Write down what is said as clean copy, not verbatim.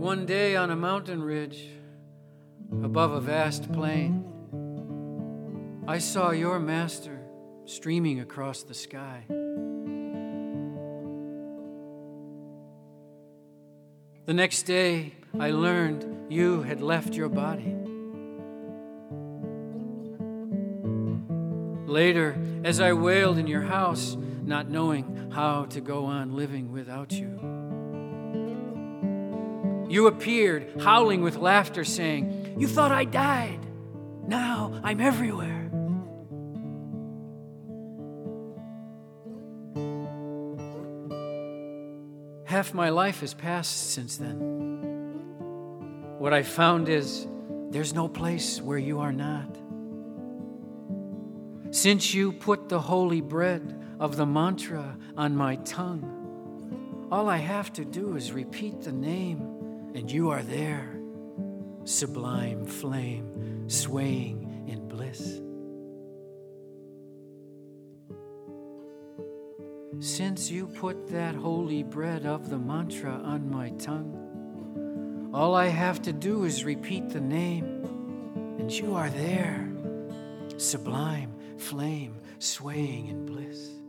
One day on a mountain ridge above a vast plain, I saw your master streaming across the sky. The next day, I learned you had left your body. Later, as I wailed in your house, not knowing how to go on living without you, you appeared, howling with laughter, saying, "You thought I died. Now I'm everywhere." Half my life has passed since then. What I found is there's no place where you are not. Since you put the holy bread of the mantra on my tongue, all I have to do is repeat the name, and you are there, sublime flame, swaying in bliss. Since you put that holy bread of the mantra on my tongue, all I have to do is repeat the name, and you are there, sublime flame, swaying in bliss.